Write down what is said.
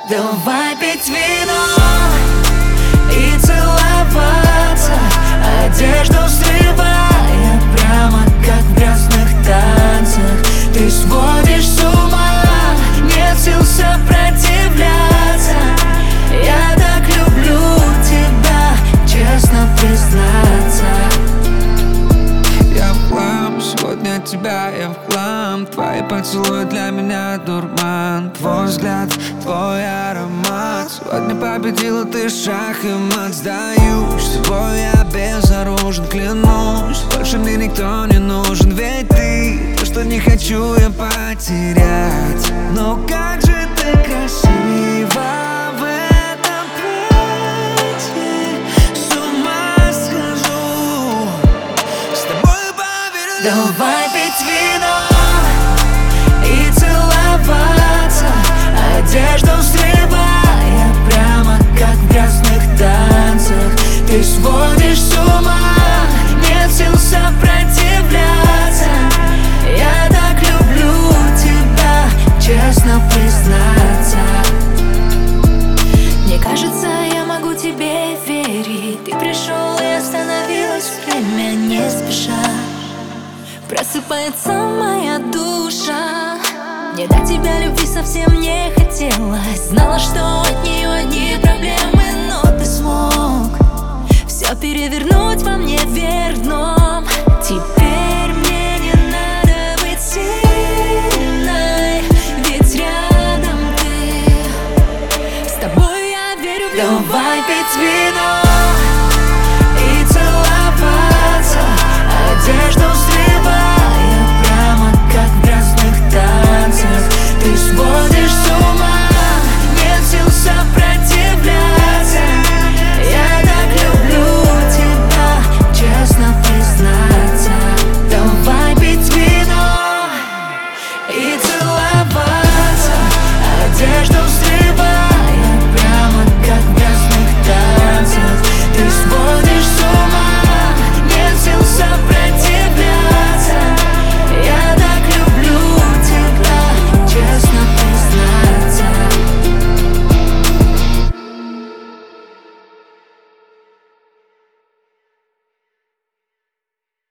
Давай пить вино и целоваться, одежду срывая, прямо как в грязных танцах. Ты сводишь с ума, нет сил сопротивляться. Я так люблю тебя, честно признаться. Я в хлам, сегодня от тебя я в хлам. Твои поцелуи для меня дурман. Твой взгляд, твой аромат. Сегодня победила ты шах и мат. Сдаюсь, с тобой я безоружен, клянусь. Больше мне никто не нужен, ведь ты то, что не хочу я потерять. Но как же ты красива в этом платье, с ума схожу. С тобой поверю. Давай пить вино и целоваться, одежду срывая, прямо как в грязных танцах. Ты сводишь с ума, нет сил сопротивляться. Я так люблю тебя, честно признаться. Мне кажется, я могу тебе верить. Ты пришел и остановилось время не спеша. Просыпается моя душа. Мне до тебя любви совсем не хотелось. Знала, что от нее одни проблемы, но ты смог все перевернуть во мне.